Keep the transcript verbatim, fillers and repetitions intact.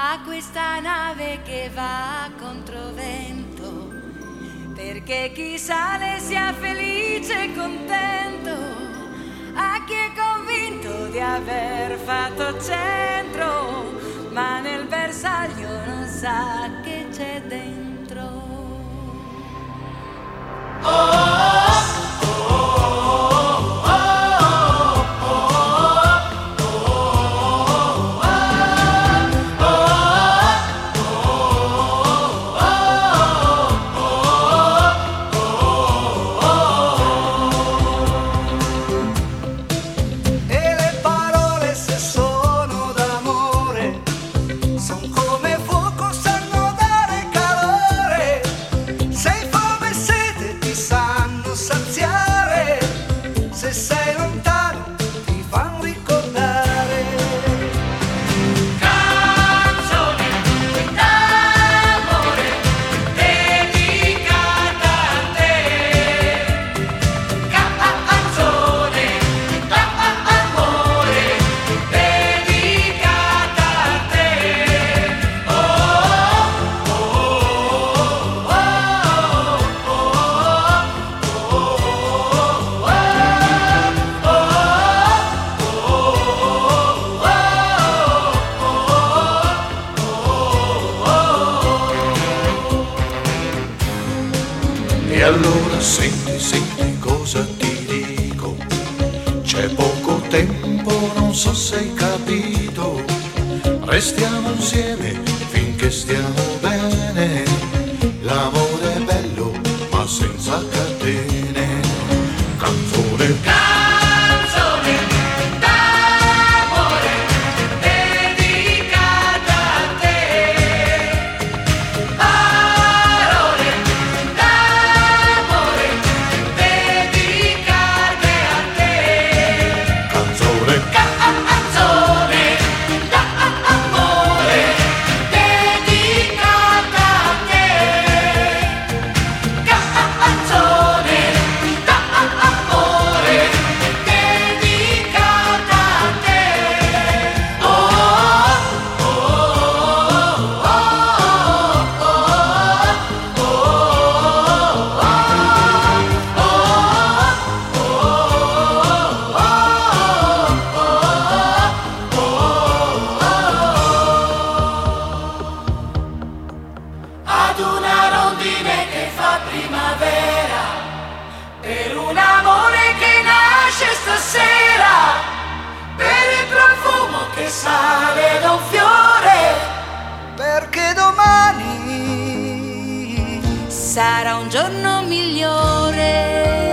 a questa nave che va contro vento, perché chi sale sia felice e contento, a chi è convinto di aver fatto centro, ma nel bersaglio non sa che c'è dentro. Oh, oh, oh, oh, oh, oh, E allora senti, senti cosa ti dico, c'è poco tempo, non so se hai capito, restiamo insieme finché stiamo bene, l'amore è bello ma senza catene, canzone. Ad una rondine che fa primavera, per un amore che nasce stasera, per il profumo che sale da un fiore, perché domani sarà un giorno migliore.